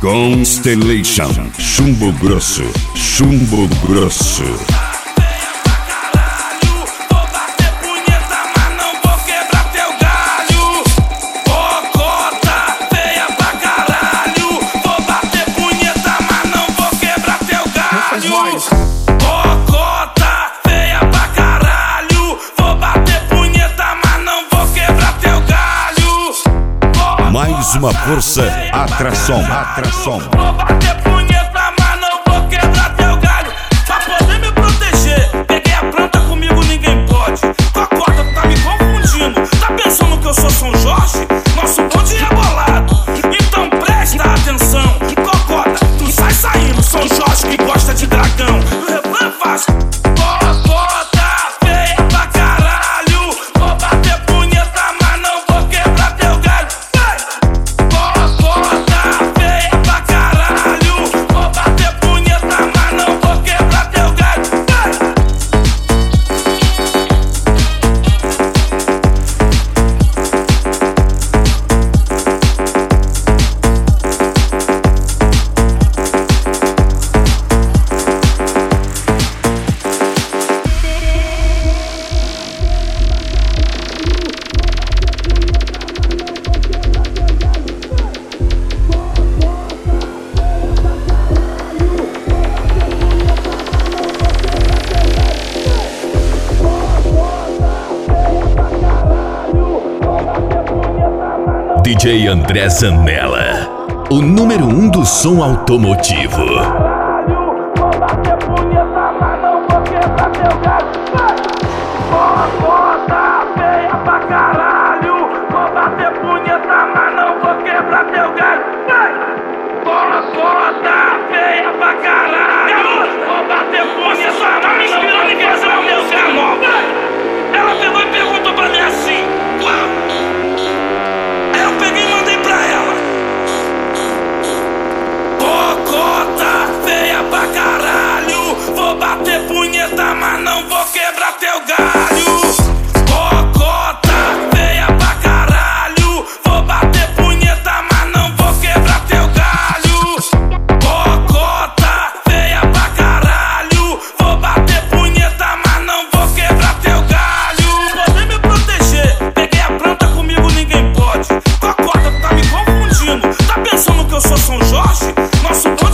Constellation, chumbo grosso, chumbo grosso. Mais uma força, atração. Vou bater punheta, mas não vou quebrar teu galho. Pra poder me proteger, peguei a planta, comigo ninguém pode. Cocota, tá me confundindo. Tá pensando que eu sou São Jorge? Nosso bonde é bolado. Então presta atenção. Cocota, tu sai saindo. São Jorge que gosta de dragão. O refrão é fácil. Cocota, feia pra caralho. Vou bater punheta, mas não vou quebrar teu galho. DJ André Zanella, o número 1 do som automotivo. Vou bater punheta, mas não vou quebrar teu galho. Cocota, feia pra caralho. Vou bater punheta, mas não vou quebrar teu galho. Cocota, feia pra caralho. Vou bater punheta, mas não vou quebrar meu galho. Ela pegou e perguntou pra mim assim: aí eu peguei e mandei pra ela: cocota, feia pra caralho. Vou bater punheta, mas não vou quebrar teu galho. Cocota, feia pra caralho. Vou bater punheta, mas não vou quebrar teu galho. Cocota, feia pra caralho. Vou bater punheta, mas não vou quebrar teu galho. Poder me proteger, peguei a planta, comigo ninguém pode. Cocota, tá me confundindo. Tá pensando que eu sou São Jorge? Nosso bonde